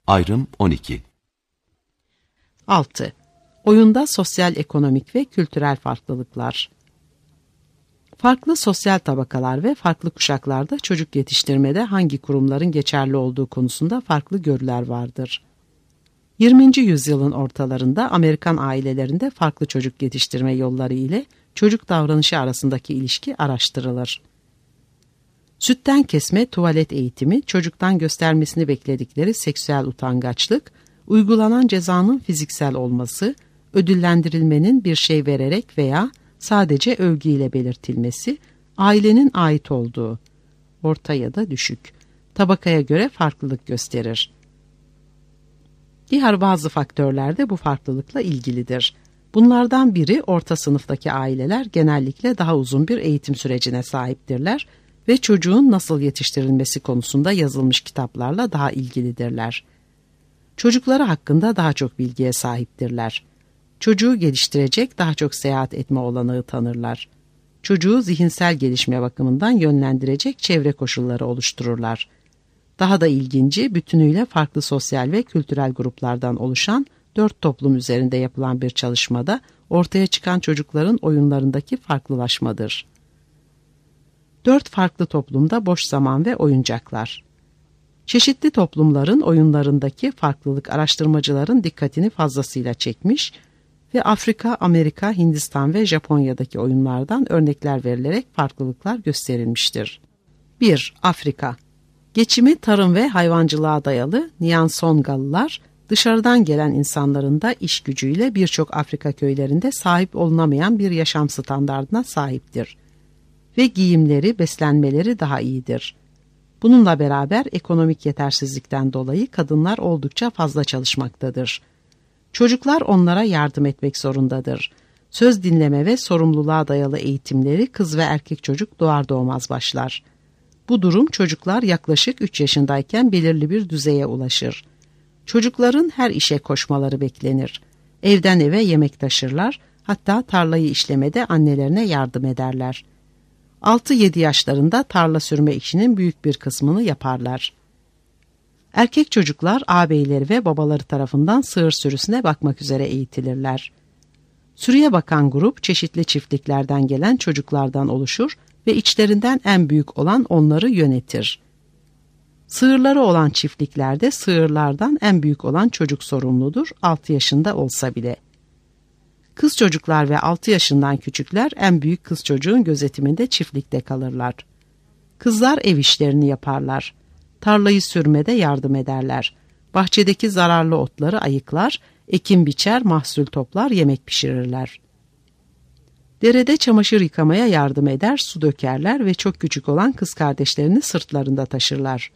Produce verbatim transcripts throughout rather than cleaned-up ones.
Ayrım on iki. altı. Oyunda sosyal, ekonomik ve kültürel farklılıklar. Farklı sosyal tabakalar ve farklı kuşaklarda çocuk yetiştirmede hangi kurumların geçerli olduğu konusunda farklı görüler vardır. yirminci yüzyılın ortalarında Amerikan ailelerinde farklı çocuk yetiştirme yolları ile çocuk davranışı arasındaki ilişki araştırılır. Sütten kesme, tuvalet eğitimi, çocuktan göstermesini bekledikleri seksüel utangaçlık, uygulanan cezanın fiziksel olması, ödüllendirilmenin bir şey vererek veya sadece övgüyle belirtilmesi, ailenin ait olduğu, orta ya da düşük, tabakaya göre farklılık gösterir. Diğer bazı faktörler de bu farklılıkla ilgilidir. Bunlardan biri orta sınıftaki aileler genellikle daha uzun bir eğitim sürecine sahiptirler ve çocuğun nasıl yetiştirilmesi konusunda yazılmış kitaplarla daha ilgilidirler. Çocukları hakkında daha çok bilgiye sahiptirler. Çocuğu geliştirecek daha çok seyahat etme olanağı tanırlar. Çocuğu zihinsel gelişme bakımından yönlendirecek çevre koşulları oluştururlar. Daha da ilginci, bütünüyle farklı sosyal ve kültürel gruplardan oluşan dört toplum üzerinde yapılan bir çalışmada ortaya çıkan çocukların oyunlarındaki farklılaşmadır. Dört farklı toplumda boş zaman ve oyuncaklar. Çeşitli toplumların oyunlarındaki farklılık araştırmacıların dikkatini fazlasıyla çekmiş ve Afrika, Amerika, Hindistan ve Japonya'daki oyunlardan örnekler verilerek farklılıklar gösterilmiştir. bir. Afrika. Geçimi tarım ve hayvancılığa dayalı Nyansongalılar, dışarıdan gelen insanların da iş gücüyle birçok Afrika köylerinde sahip olunamayan bir yaşam standardına sahiptir. Ve giyimleri, beslenmeleri daha iyidir. Bununla beraber ekonomik yetersizlikten dolayı kadınlar oldukça fazla çalışmaktadır. Çocuklar onlara yardım etmek zorundadır. Söz dinleme ve sorumluluğa dayalı eğitimleri kız ve erkek çocuk doğar doğmaz başlar. Bu durum çocuklar yaklaşık üç yaşındayken belirli bir düzeye ulaşır. Çocukların her işe koşmaları beklenir. Evden eve yemek taşırlar, hatta tarlayı işlemede annelerine yardım ederler. altı yedi yaşlarında tarla sürme işinin büyük bir kısmını yaparlar. Erkek çocuklar ağabeyleri ve babaları tarafından sığır sürüsüne bakmak üzere eğitilirler. Sürüye bakan grup çeşitli çiftliklerden gelen çocuklardan oluşur ve içlerinden en büyük olan onları yönetir. Sığırları olan çiftliklerde sığırlardan en büyük olan çocuk sorumludur, altı yaşında olsa bile. Kız çocuklar ve altı yaşından küçükler en büyük kız çocuğun gözetiminde çiftlikte kalırlar. Kızlar ev işlerini yaparlar. Tarlayı sürmede yardım ederler. Bahçedeki zararlı otları ayıklar, ekin biçer, mahsul toplar, yemek pişirirler. Derede çamaşır yıkamaya yardım eder, su dökerler ve çok küçük olan kız kardeşlerini sırtlarında taşırlar.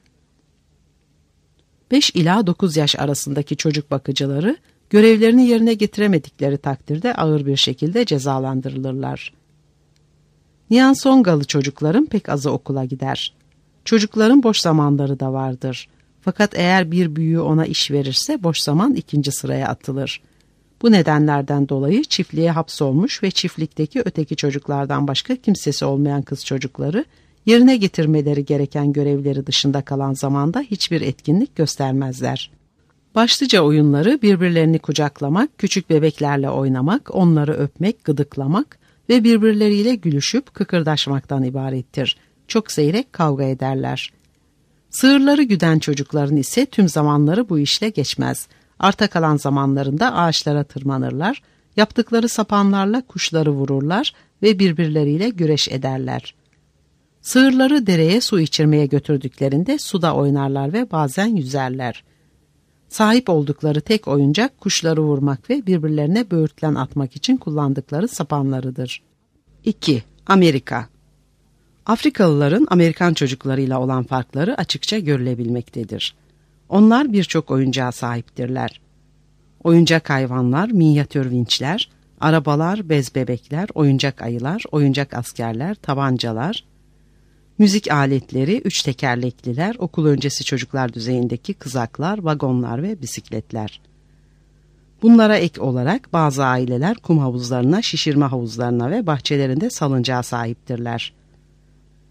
beş ila dokuz yaş arasındaki çocuk bakıcıları, görevlerini yerine getiremedikleri takdirde ağır bir şekilde cezalandırılırlar. Nyansongalı çocukların pek azı okula gider. Çocukların boş zamanları da vardır. Fakat eğer bir büyüğü ona iş verirse boş zaman ikinci sıraya atılır. Bu nedenlerden dolayı çiftliğe hapsolmuş ve çiftlikteki öteki çocuklardan başka kimsesi olmayan kız çocukları, yerine getirmeleri gereken görevleri dışında kalan zamanda hiçbir etkinlik göstermezler. Başlıca oyunları birbirlerini kucaklamak, küçük bebeklerle oynamak, onları öpmek, gıdıklamak ve birbirleriyle gülüşüp kıkırdaşmaktan ibarettir. Çok seyrek kavga ederler. Sığırları güden çocukların ise tüm zamanları bu işle geçmez. Arta kalan zamanlarında ağaçlara tırmanırlar, yaptıkları sapanlarla kuşları vururlar ve birbirleriyle güreş ederler. Sığırları dereye su içirmeye götürdüklerinde suda oynarlar ve bazen yüzerler. Sahip oldukları tek oyuncak kuşları vurmak ve birbirlerine böğürtlen atmak için kullandıkları sapanlarıdır. iki. Amerika. Afrikalıların Amerikan çocuklarıyla olan farkları açıkça görülebilmektedir. Onlar birçok oyuncağa sahiptirler. Oyuncak hayvanlar, minyatür vinçler, arabalar, bez bebekler, oyuncak ayılar, oyuncak askerler, tabancalar, müzik aletleri, üç tekerlekliler, okul öncesi çocuklar düzeyindeki kızaklar, vagonlar ve bisikletler. Bunlara ek olarak bazı aileler kum havuzlarına, şişirme havuzlarına ve bahçelerinde salıncağa sahiptirler.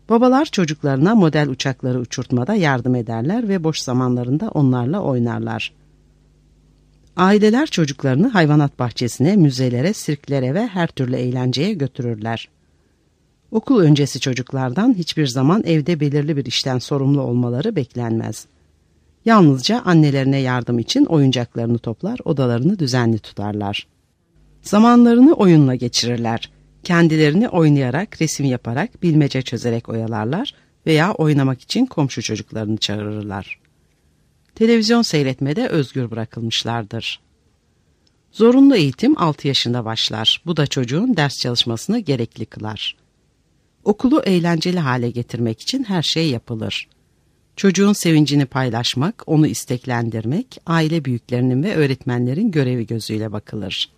Babalar çocuklarına model uçakları uçurtmada yardım ederler ve boş zamanlarında onlarla oynarlar. Aileler çocuklarını hayvanat bahçesine, müzelere, sirklere ve her türlü eğlenceye götürürler. Okul öncesi çocuklardan hiçbir zaman evde belirli bir işten sorumlu olmaları beklenmez. Yalnızca annelerine yardım için oyuncaklarını toplar, odalarını düzenli tutarlar. Zamanlarını oyunla geçirirler. Kendilerini oynayarak, resim yaparak, bilmece çözerek oyalarlar veya oynamak için komşu çocuklarını çağırırlar. Televizyon seyretmede özgür bırakılmışlardır. Zorunlu eğitim altı yaşında başlar. Bu da çocuğun ders çalışmasını gerekli kılar. Okulu eğlenceli hale getirmek için her şey yapılır. Çocuğun sevincini paylaşmak, onu isteklendirmek, aile büyüklerinin ve öğretmenlerin görevi gözüyle bakılır.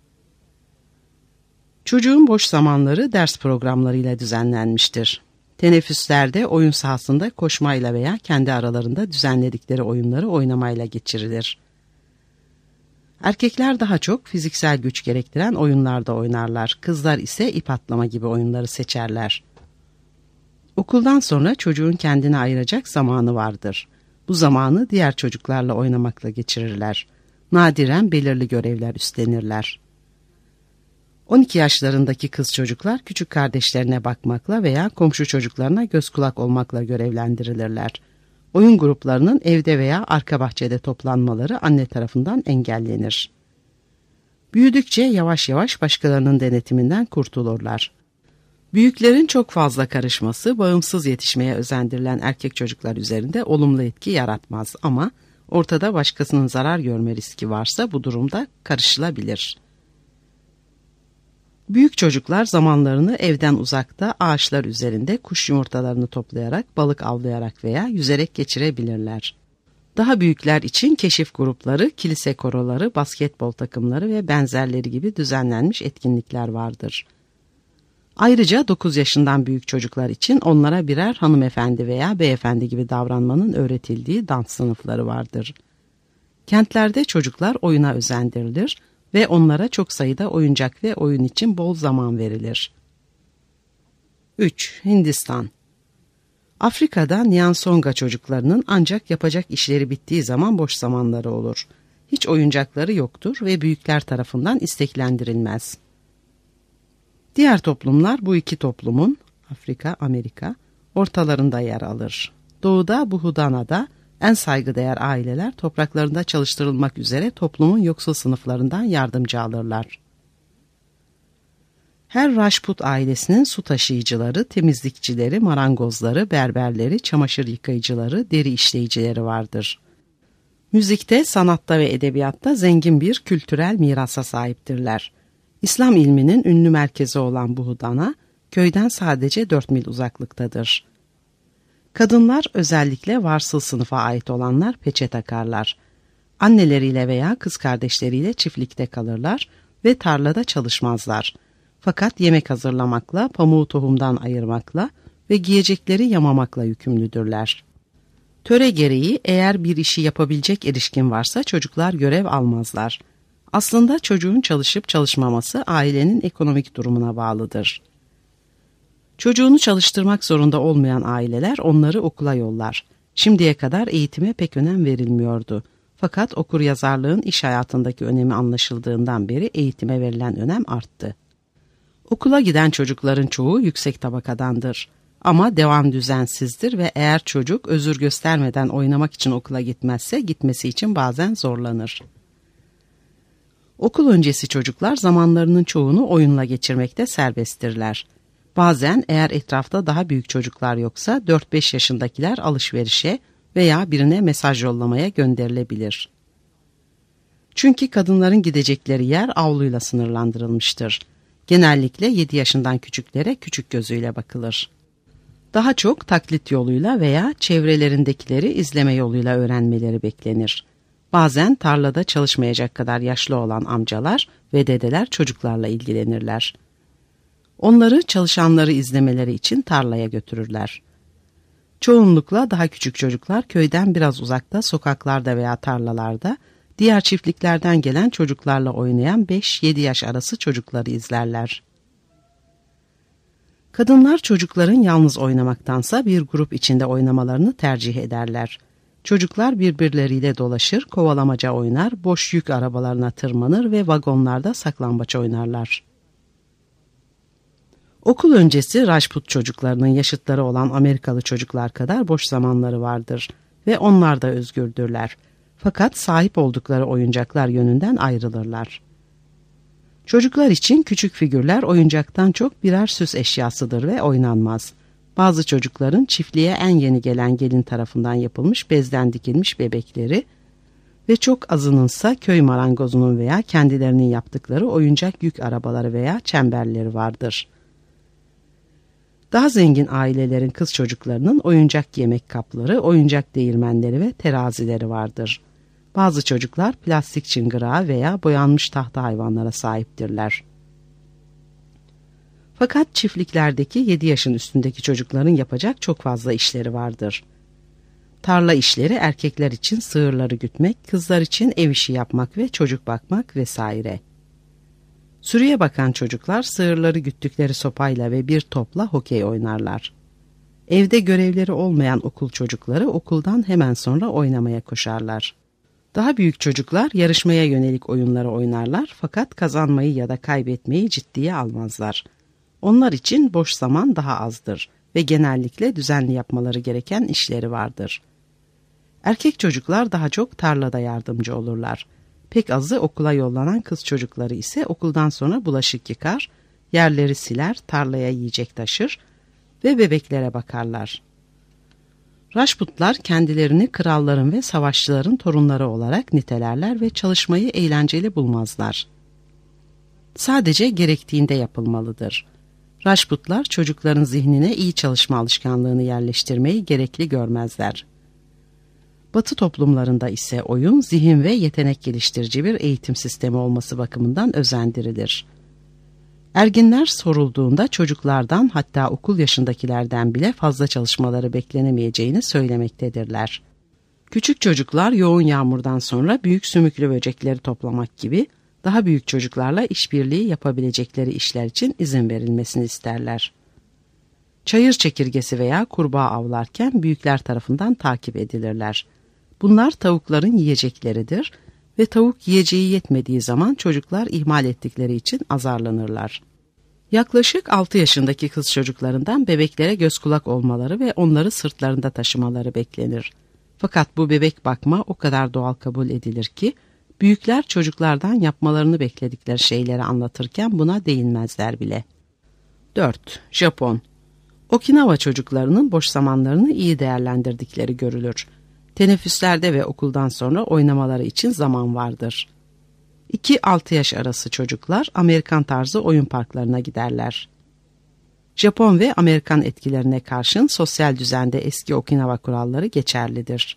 Çocuğun boş zamanları ders programlarıyla düzenlenmiştir. Teneffüslerde oyun sahasında koşmayla veya kendi aralarında düzenledikleri oyunları oynamayla geçirilir. Erkekler daha çok fiziksel güç gerektiren oyunlarda oynarlar. Kızlar ise ip atlama gibi oyunları seçerler. Okuldan sonra çocuğun kendine ayıracak zamanı vardır. Bu zamanı diğer çocuklarla oynamakla geçirirler. Nadiren belirli görevler üstlenirler. on iki yaşlarındaki kız çocuklar küçük kardeşlerine bakmakla veya komşu çocuklarına göz kulak olmakla görevlendirilirler. Oyun gruplarının evde veya arka bahçede toplanmaları anne tarafından engellenir. Büyüdükçe yavaş yavaş başkalarının denetiminden kurtulurlar. Büyüklerin çok fazla karışması, bağımsız yetişmeye özendirilen erkek çocuklar üzerinde olumlu etki yaratmaz ama ortada başkasının zarar görme riski varsa bu durumda karışılabilir. Büyük çocuklar zamanlarını evden uzakta, ağaçlar üzerinde kuş yumurtalarını toplayarak, balık avlayarak veya yüzerek geçirebilirler. Daha büyükler için keşif grupları, kilise koroları, basketbol takımları ve benzerleri gibi düzenlenmiş etkinlikler vardır. Ayrıca dokuz yaşından büyük çocuklar için onlara birer hanımefendi veya beyefendi gibi davranmanın öğretildiği dans sınıfları vardır. Kentlerde çocuklar oyuna özendirilir ve onlara çok sayıda oyuncak ve oyun için bol zaman verilir. üç. Hindistan. Afrika'da Nyansonga çocuklarının ancak yapacak işleri bittiği zaman boş zamanları olur. Hiç oyuncakları yoktur ve büyükler tarafından isteklendirilmez. Diğer toplumlar bu iki toplumun, Afrika, Amerika, ortalarında yer alır. Doğuda Buhudana'da en saygıdeğer aileler topraklarında çalıştırılmak üzere toplumun yoksul sınıflarından yardımcı alırlar. Her Rajput ailesinin su taşıyıcıları, temizlikçileri, marangozları, berberleri, çamaşır yıkayıcıları, deri işleyicileri vardır. Müzikte, sanatta ve edebiyatta zengin bir kültürel mirasa sahiptirler. İslam ilminin ünlü merkezi olan Buhudana, köyden sadece dört mil uzaklıktadır. Kadınlar, özellikle varsıl sınıfa ait olanlar peçe takarlar. Anneleriyle veya kız kardeşleriyle çiftlikte kalırlar ve tarlada çalışmazlar. Fakat yemek hazırlamakla, pamuğu tohumdan ayırmakla ve giyecekleri yamamakla yükümlüdürler. Töre gereği eğer bir işi yapabilecek erişkin varsa çocuklar görev almazlar. Aslında çocuğun çalışıp çalışmaması ailenin ekonomik durumuna bağlıdır. Çocuğunu çalıştırmak zorunda olmayan aileler onları okula yollar. Şimdiye kadar eğitime pek önem verilmiyordu. Fakat okuryazarlığın iş hayatındaki önemi anlaşıldığından beri eğitime verilen önem arttı. Okula giden çocukların çoğu yüksek tabakadandır. Ama devam düzensizdir ve eğer çocuk özür göstermeden oynamak için okula gitmezse gitmesi için bazen zorlanır. Okul öncesi çocuklar zamanlarının çoğunu oyunla geçirmekte serbesttirler. Bazen eğer etrafta daha büyük çocuklar yoksa dört beş yaşındakiler alışverişe veya birine mesaj yollamaya gönderilebilir. Çünkü kadınların gidecekleri yer avluyla sınırlandırılmıştır. Genellikle yedi yaşından küçüklere küçük gözüyle bakılır. Daha çok taklit yoluyla veya çevrelerindekileri izleme yoluyla öğrenmeleri beklenir. Bazen tarlada çalışmayacak kadar yaşlı olan amcalar ve dedeler çocuklarla ilgilenirler. Onları çalışanları izlemeleri için tarlaya götürürler. Çoğunlukla daha küçük çocuklar köyden biraz uzakta sokaklarda veya tarlalarda diğer çiftliklerden gelen çocuklarla oynayan beş yedi yaş arası çocukları izlerler. Kadınlar çocukların yalnız oynamaktansa bir grup içinde oynamalarını tercih ederler. Çocuklar birbirleriyle dolaşır, kovalamaca oynar, boş yük arabalarına tırmanır ve vagonlarda saklambaç oynarlar. Okul öncesi Rajput çocuklarının yaşıtları olan Amerikalı çocuklar kadar boş zamanları vardır ve onlar da özgürdürler. Fakat sahip oldukları oyuncaklar yönünden ayrılırlar. Çocuklar için küçük figürler oyuncaktan çok birer süs eşyasıdır ve oynanmaz. Bazı çocukların çiftliğe en yeni gelen gelin tarafından yapılmış bezden dikilmiş bebekleri ve çok azınınsa köy marangozunun veya kendilerinin yaptıkları oyuncak yük arabaları veya çemberleri vardır. Daha zengin ailelerin kız çocuklarının oyuncak yemek kapları, oyuncak değirmenleri ve terazileri vardır. Bazı çocuklar plastik çıngırağa veya boyanmış tahta hayvanlara sahiptirler. Fakat çiftliklerdeki yedi yaşın üstündeki çocukların yapacak çok fazla işleri vardır. Tarla işleri erkekler için sığırları gütmek, kızlar için ev işi yapmak ve çocuk bakmak vesaire. Sürüye bakan çocuklar sığırları güttükleri sopayla ve bir topla hokey oynarlar. Evde görevleri olmayan okul çocukları okuldan hemen sonra oynamaya koşarlar. Daha büyük çocuklar yarışmaya yönelik oyunları oynarlar fakat kazanmayı ya da kaybetmeyi ciddiye almazlar. Onlar için boş zaman daha azdır ve genellikle düzenli yapmaları gereken işleri vardır. Erkek çocuklar daha çok tarlada yardımcı olurlar. Pek azı okula yollanan kız çocukları ise okuldan sonra bulaşık yıkar, yerleri siler, tarlaya yiyecek taşır ve bebeklere bakarlar. Rajputlar kendilerini kralların ve savaşçıların torunları olarak nitelerler ve çalışmayı eğlenceli bulmazlar. Sadece gerektiğinde yapılmalıdır. Rajputlar çocukların zihnine iyi çalışma alışkanlığını yerleştirmeyi gerekli görmezler. Batı toplumlarında ise oyun, zihin ve yetenek geliştirici bir eğitim sistemi olması bakımından özendirilir. Erginler sorulduğunda çocuklardan hatta okul yaşındakilerden bile fazla çalışmaları beklenemeyeceğini söylemektedirler. Küçük çocuklar yoğun yağmurdan sonra büyük sümüklü böcekleri toplamak gibi daha büyük çocuklarla işbirliği yapabilecekleri işler için izin verilmesini isterler. Çayır çekirgesi veya kurbağa avlarken büyükler tarafından takip edilirler. Bunlar tavukların yiyecekleridir ve tavuk yiyeceği yetmediği zaman çocuklar ihmal ettikleri için azarlanırlar. Yaklaşık altı yaşındaki kız çocuklarından bebeklere göz kulak olmaları ve onları sırtlarında taşımaları beklenir. Fakat bu bebek bakma o kadar doğal kabul edilir ki büyükler çocuklardan yapmalarını bekledikleri şeyleri anlatırken buna değinmezler bile. dört. Japon. Okinawa çocuklarının boş zamanlarını iyi değerlendirdikleri görülür. Teneffüslerde ve okuldan sonra oynamaları için zaman vardır. iki altı yaş arası çocuklar Amerikan tarzı oyun parklarına giderler. Japon ve Amerikan etkilerine karşın sosyal düzende eski Okinawa kuralları geçerlidir.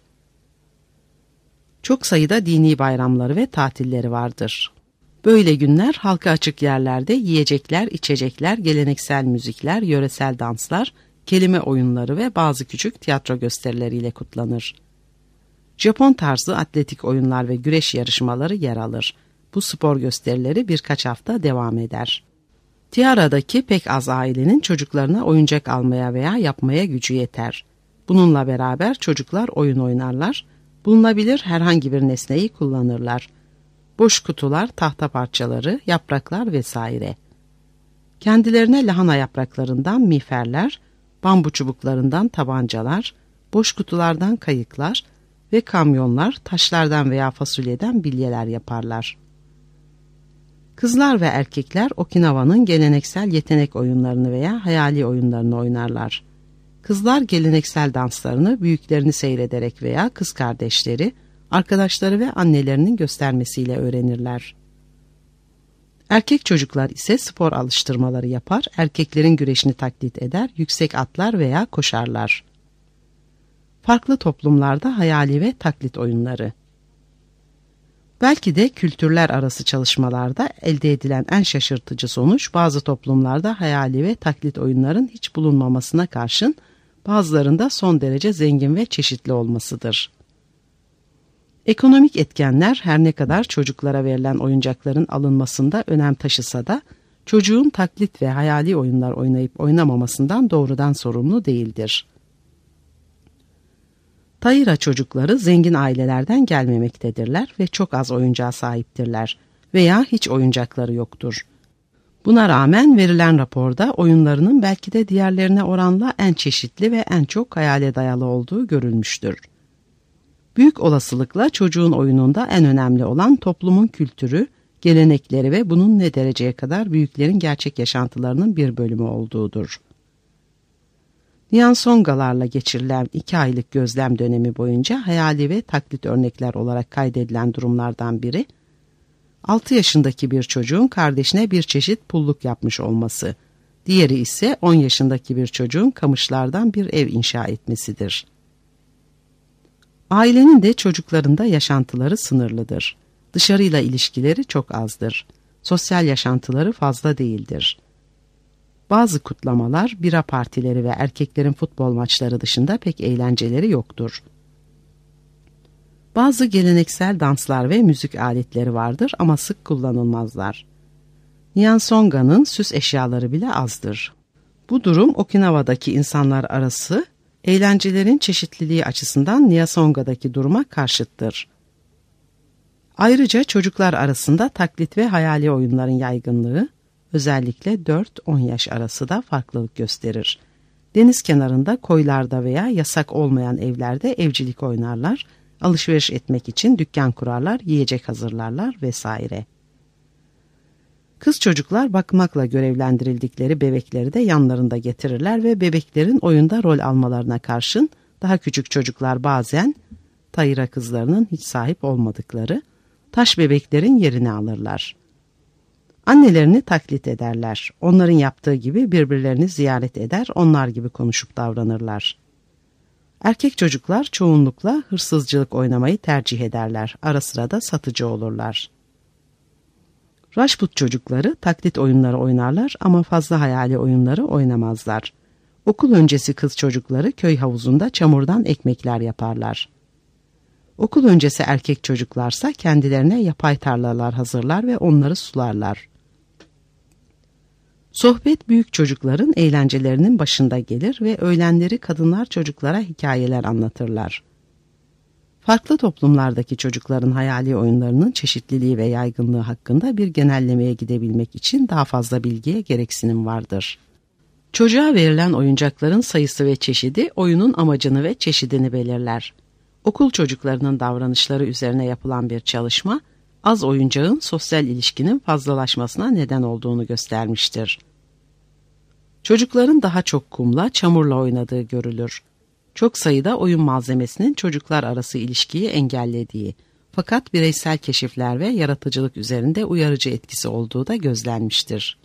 Çok sayıda dini bayramları ve tatilleri vardır. Böyle günler halka açık yerlerde yiyecekler, içecekler, geleneksel müzikler, yöresel danslar, kelime oyunları ve bazı küçük tiyatro gösterileriyle kutlanır. Japon tarzı atletik oyunlar ve güreş yarışmaları yer alır. Bu spor gösterileri birkaç hafta devam eder. Tiara'daki pek az ailenin çocuklarına oyuncak almaya veya yapmaya gücü yeter. Bununla beraber çocuklar oyun oynarlar, bulunabilir herhangi bir nesneyi kullanırlar. Boş kutular, tahta parçaları, yapraklar vesaire. Kendilerine lahana yapraklarından miğferler, bambu çubuklarından tabancalar, boş kutulardan kayıklar ve kamyonlar, taşlardan veya fasulyeden bilyeler yaparlar. Kızlar ve erkekler Okinawa'nın geleneksel yetenek oyunlarını veya hayali oyunlarını oynarlar. Kızlar geleneksel danslarını büyüklerini seyrederek veya kız kardeşleri, arkadaşları ve annelerinin göstermesiyle öğrenirler. Erkek çocuklar ise spor alıştırmaları yapar, erkeklerin güreşini taklit eder, yüksek atlar veya koşarlar. Farklı toplumlarda hayali ve taklit oyunları. Belki de kültürler arası çalışmalarda elde edilen en şaşırtıcı sonuç bazı toplumlarda hayali ve taklit oyunların hiç bulunmamasına karşın bazılarında son derece zengin ve çeşitli olmasıdır. Ekonomik etkenler her ne kadar çocuklara verilen oyuncakların alınmasında önem taşısa da çocuğun taklit ve hayali oyunlar oynayıp oynamamasından doğrudan sorumlu değildir. Taira çocukları zengin ailelerden gelmemektedirler ve çok az oyuncağa sahiptirler veya hiç oyuncakları yoktur. Buna rağmen verilen raporda oyunlarının belki de diğerlerine oranla en çeşitli ve en çok hayale dayalı olduğu görülmüştür. Büyük olasılıkla çocuğun oyununda en önemli olan toplumun kültürü, gelenekleri ve bunun ne dereceye kadar büyüklerin gerçek yaşantılarının bir bölümü olduğudur. Nyansongalarla geçirilen iki aylık gözlem dönemi boyunca hayali ve taklit örnekler olarak kaydedilen durumlardan biri, altı yaşındaki bir çocuğun kardeşine bir çeşit pulluk yapmış olması, diğeri ise on yaşındaki bir çocuğun kamışlardan bir ev inşa etmesidir. Ailenin de çocuklarında yaşantıları sınırlıdır. Dışarıyla ilişkileri çok azdır. Sosyal yaşantıları fazla değildir. Bazı kutlamalar, bira partileri ve erkeklerin futbol maçları dışında pek eğlenceleri yoktur. Bazı geleneksel danslar ve müzik aletleri vardır ama sık kullanılmazlar. Nyansonga'nın süs eşyaları bile azdır. Bu durum Okinawa'daki insanlar arası eğlencelerin çeşitliliği açısından Nyansonga'daki duruma karşıttır. Ayrıca çocuklar arasında taklit ve hayali oyunların yaygınlığı, özellikle dört on yaş arası da farklılık gösterir. Deniz kenarında, koylarda veya yasak olmayan evlerde evcilik oynarlar, alışveriş etmek için dükkan kurarlar, yiyecek hazırlarlar vesaire. Kız çocuklar bakmakla görevlendirildikleri bebekleri de yanlarında getirirler ve bebeklerin oyunda rol almalarına karşın daha küçük çocuklar bazen Taira kızlarının hiç sahip olmadıkları taş bebeklerin yerini alırlar. Annelerini taklit ederler. Onların yaptığı gibi birbirlerini ziyaret eder, onlar gibi konuşup davranırlar. Erkek çocuklar çoğunlukla hırsızcılık oynamayı tercih ederler. Ara sıra da satıcı olurlar. Rajput çocukları taklit oyunları oynarlar ama fazla hayali oyunları oynamazlar. Okul öncesi kız çocukları köy havuzunda çamurdan ekmekler yaparlar. Okul öncesi erkek çocuklarsa kendilerine yapay tarlalar hazırlar ve onları sularlar. Sohbet büyük çocukların eğlencelerinin başında gelir ve öğlenleri kadınlar çocuklara hikayeler anlatırlar. Farklı toplumlardaki çocukların hayali oyunlarının çeşitliliği ve yaygınlığı hakkında bir genellemeye gidebilmek için daha fazla bilgiye gereksinim vardır. Çocuğa verilen oyuncakların sayısı ve çeşidi oyunun amacını ve çeşidini belirler. Okul çocuklarının davranışları üzerine yapılan bir çalışma, az oyuncağın sosyal ilişkinin fazlalaşmasına neden olduğunu göstermiştir. Çocukların daha çok kumla, çamurla oynadığı görülür. Çok sayıda oyun malzemesinin çocuklar arası ilişkiyi engellediği, fakat bireysel keşifler ve yaratıcılık üzerinde uyarıcı etkisi olduğu da gözlenmiştir.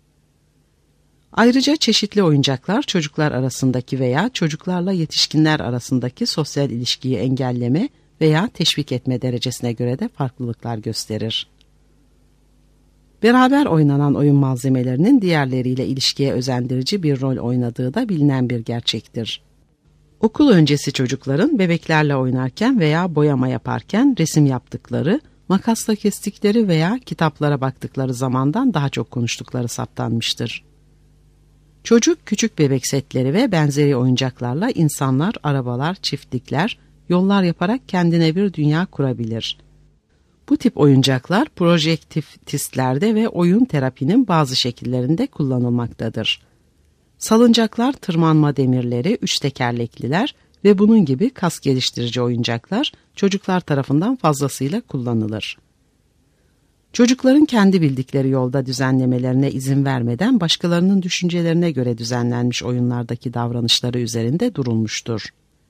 Ayrıca çeşitli oyuncaklar çocuklar arasındaki veya çocuklarla yetişkinler arasındaki sosyal ilişkiyi engelleme veya teşvik etme derecesine göre de farklılıklar gösterir. Beraber oynanan oyun malzemelerinin diğerleriyle ilişkiye özendirici bir rol oynadığı da bilinen bir gerçektir. Okul öncesi çocukların bebeklerle oynarken veya boyama yaparken resim yaptıkları, makasla kestikleri veya kitaplara baktıkları zamandan daha çok konuştukları saptanmıştır. Çocuk küçük bebek setleri ve benzeri oyuncaklarla insanlar, arabalar, çiftlikler, yollar yaparak kendine bir dünya kurabilir. Bu tip oyuncaklar projektifistlerde ve oyun terapinin bazı şekillerinde kullanılmaktadır. Salıncaklar, tırmanma demirleri, üç tekerlekliler ve bunun gibi kas geliştirici oyuncaklar çocuklar tarafından fazlasıyla kullanılır. Çocukların kendi bildikleri yolda düzenlemelerine izin vermeden başkalarının düşüncelerine göre düzenlenmiş oyunlardaki davranışları üzerinde durulmuştur.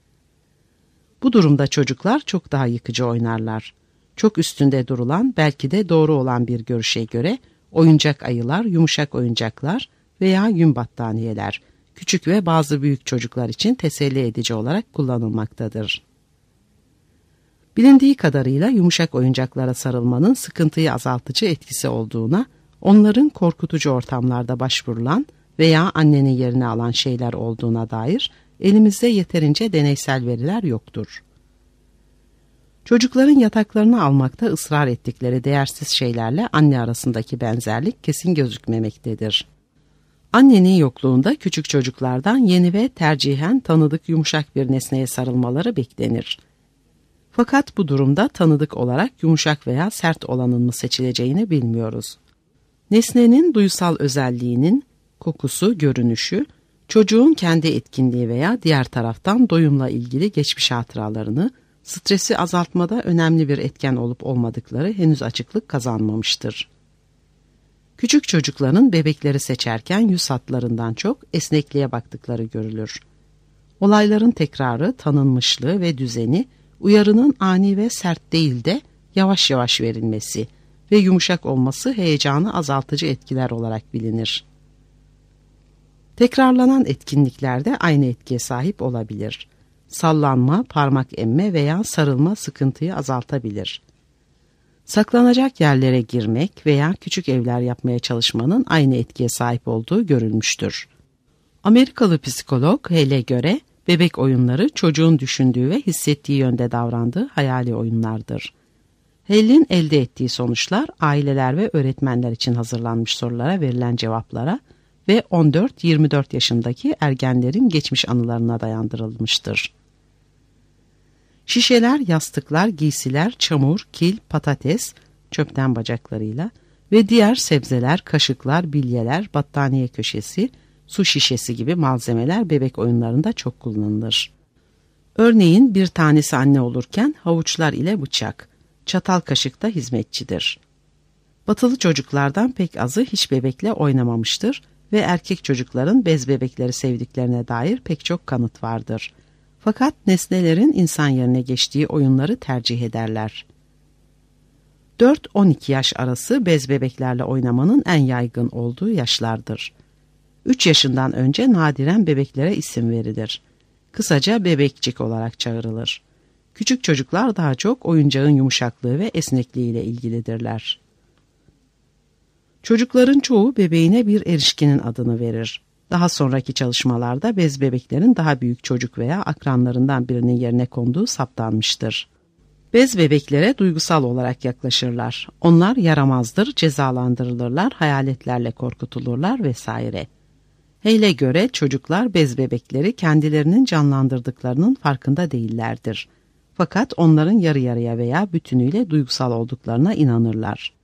Bu durumda çocuklar çok daha yıkıcı oynarlar. Çok üstünde durulan, belki de doğru olan bir görüşe göre oyuncak ayılar, yumuşak oyuncaklar veya yün battaniyeler, küçük ve bazı büyük çocuklar için teselli edici olarak kullanılmaktadır. Bilindiği kadarıyla yumuşak oyuncaklara sarılmanın sıkıntıyı azaltıcı etkisi olduğuna, onların korkutucu ortamlarda başvurulan veya annenin yerini alan şeyler olduğuna dair elimizde yeterince deneysel veriler yoktur. Çocukların yataklarını almakta ısrar ettikleri değersiz şeylerle anne arasındaki benzerlik kesin gözükmemektedir. Annenin yokluğunda küçük çocuklardan yeni ve tercihen tanıdık yumuşak bir nesneye sarılmaları beklenir. Fakat bu durumda tanıdık olarak yumuşak veya sert olanın mı seçileceğini bilmiyoruz. Nesnenin duysal özelliğinin, kokusu, görünüşü, çocuğun kendi etkinliği veya diğer taraftan doyumla ilgili geçmiş hatıralarını, stresi azaltmada önemli bir etken olup olmadıkları henüz açıklık kazanmamıştır. Küçük çocukların bebekleri seçerken yüz hatlarından çok esnekliğe baktıkları görülür. Olayların tekrarı, tanınmışlığı ve düzeni, uyarının ani ve sert değil de yavaş yavaş verilmesi ve yumuşak olması heyecanı azaltıcı etkiler olarak bilinir. Tekrarlanan etkinlikler de aynı etkiye sahip olabilir. Sallanma, parmak emme veya sarılma sıkıntıyı azaltabilir. Saklanacak yerlere girmek veya küçük evler yapmaya çalışmanın aynı etkiye sahip olduğu görülmüştür. Amerikalı psikolog Hale'e göre bebek oyunları çocuğun düşündüğü ve hissettiği yönde davrandığı hayali oyunlardır. Hale'in elde ettiği sonuçlar aileler ve öğretmenler için hazırlanmış sorulara verilen cevaplara ve on dört yirmi dört yaşındaki ergenlerin geçmiş anılarına dayandırılmıştır. Şişeler, yastıklar, giysiler, çamur, kil, patates, çöpten bacaklarıyla ve diğer sebzeler, kaşıklar, bilyeler, battaniye köşesi, su şişesi gibi malzemeler bebek oyunlarında çok kullanılır. Örneğin bir tanesi anne olurken havuçlar ile bıçak, çatal kaşık da hizmetçidir. Batılı çocuklardan pek azı hiç bebekle oynamamıştır ve erkek çocukların bez bebekleri sevdiklerine dair pek çok kanıt vardır. Fakat nesnelerin insan yerine geçtiği oyunları tercih ederler. dört on iki yaş arası bez bebeklerle oynamanın en yaygın olduğu yaşlardır. üç yaşından önce nadiren bebeklere isim verilir. Kısaca bebekçik olarak çağrılır. Küçük çocuklar daha çok oyuncağın yumuşaklığı ve esnekliğiyle ilgilidirler. Çocukların çoğu bebeğine bir erişkinin adını verir. Daha sonraki çalışmalarda bez bebeklerin daha büyük çocuk veya akranlarından birinin yerine konduğu saptanmıştır. Bez bebeklere duygusal olarak yaklaşırlar. Onlar yaramazdır, cezalandırılırlar, hayaletlerle korkutulurlar vesaire. Hale'e göre çocuklar bez bebekleri kendilerinin canlandırdıklarının farkında değillerdir. Fakat onların yarı yarıya veya bütünüyle duygusal olduklarına inanırlar.